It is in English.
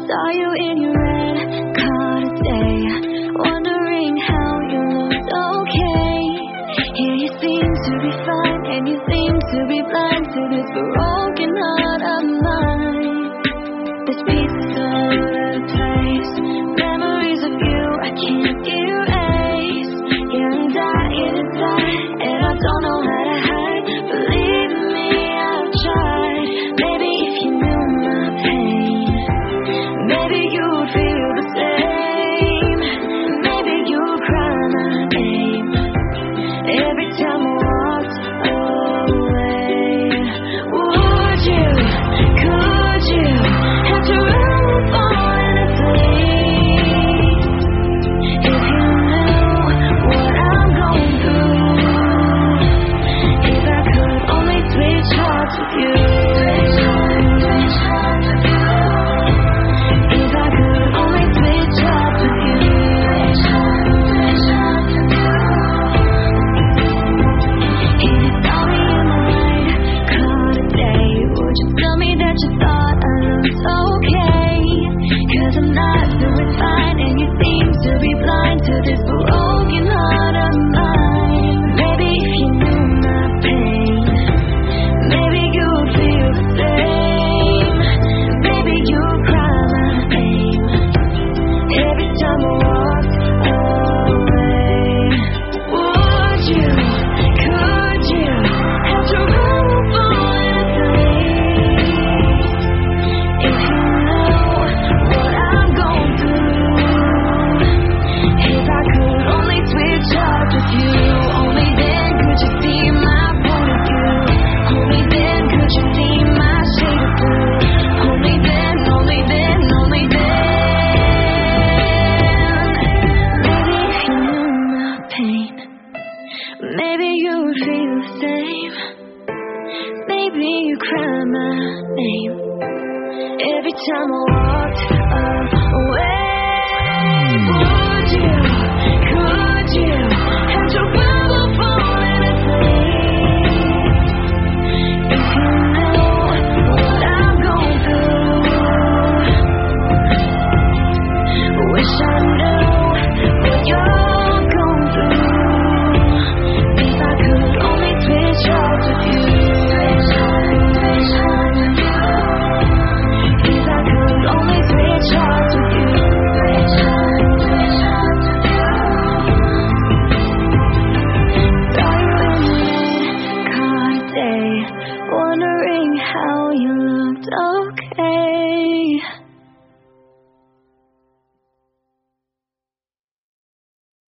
Saw you in your red car today, wondering how you looked okay. Here you seem to be fine, and you seem to be blind to this broken heart of mine. This piece all over the place, memories of you I can't erase. Yeah, I'm dying inside, and I don't know how to hide. Believe me, I've tried. Maybe if you knew my pain, maybe you would feel the same. Maybe you would cry my name every time I walked away. Would you, could you have to run the falling asleep if you knew what I'm going through? If I could only switch hearts with you. If I could only switch hearts with you. If you saw me in the red car today, would you tell me that you thought I looked okay? 'Cause I'm not doing fine, and you seem to be blind to this broken heart of mine. Maybe if you knew my pain, maybe you would feel the same. Maybe you would cry my name every time I walked away. Would you, could you have to run the falling asleep if you know what I'm going through? If I could only switch hearts with you, only then could you see my point of view. Only then could you see my shade of blue. Only then, only then, only then. Maybe if you knew my pain, maybe you would feel the same. Maybe you cry my name every time I walked away. Would you, could you have to run the falling asleep if you know what I'm going through? Wish I knew what you're going through. If I could only switch hearts with you. If I could only switch hearts with you. Saw you in the red car today, wondering how you looked okay.